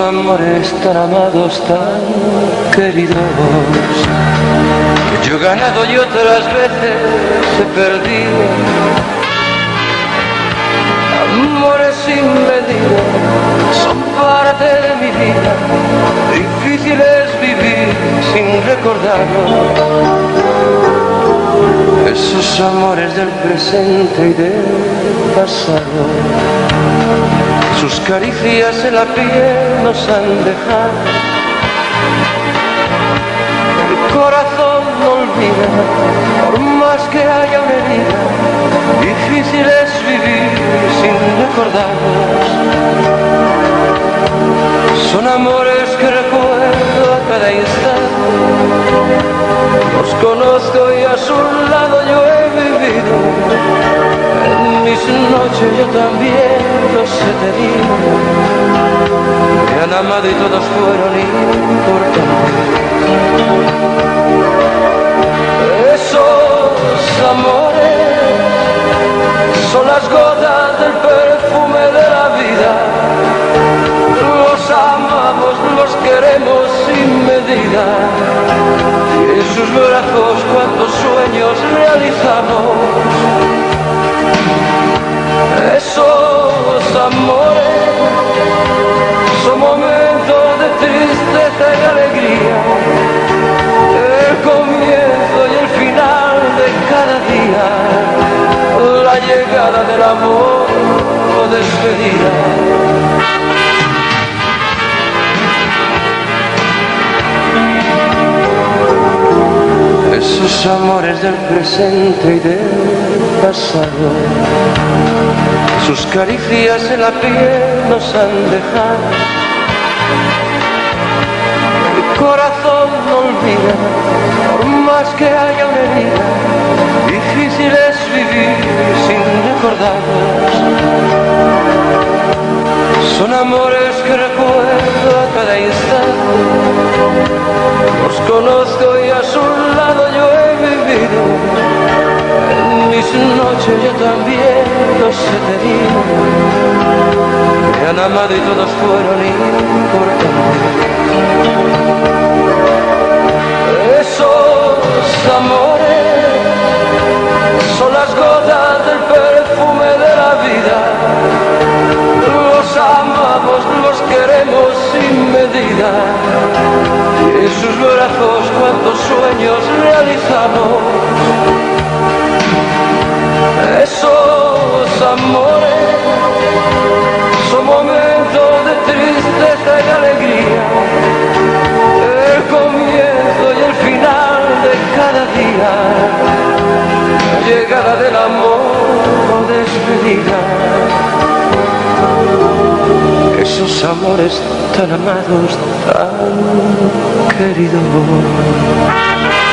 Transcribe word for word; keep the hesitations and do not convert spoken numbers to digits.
amores tan amados, tan queridos, que yo he ganado y otras veces he perdido. Amores sin medida son parte de mi vida, difícil es vivir sin recordarlos. Esos amores del presente y del pasado, sus caricias en la piel nos han dejado. El corazón no olvida, por más que haya una herida, difícil es vivir sin recordarlos. Son amores que recuerdo a cada instante, los conozco y a su lado yo he vivido. En mis noches yo también los he tenido, me han amado y todos fueron importantes. Esos amores son las gotas del perfume de la vida. Los amamos, los queremos sin medida, y en sus brazos cuantos sueños realizamos. Esos amores son momentos de tristeza y de alegría, el comienzo y el final de cada día, la llegada del amor o despedida. Esos amores del presente y del pasado, sus caricias en la piel nos han dejado. El corazón no olvida, por más que haya una herida, difícil es vivir sin recordarlos. Son amores que recuerdo a cada instante, los conozco y a su lado yo he vivido. En mis noches yo también los he tenido, me han amado y todos fueron importantes. Esos amores son las gotas del perfume de la vida. Los amamos, los queremos sin medida, y en sus brazos cuantos sueños realizamos. Esos amores son momentos de tristeza y de alegría, el comienzo y el final de cada día, la llegada del amor o despedida. Esos amores tan amados, tan queridos.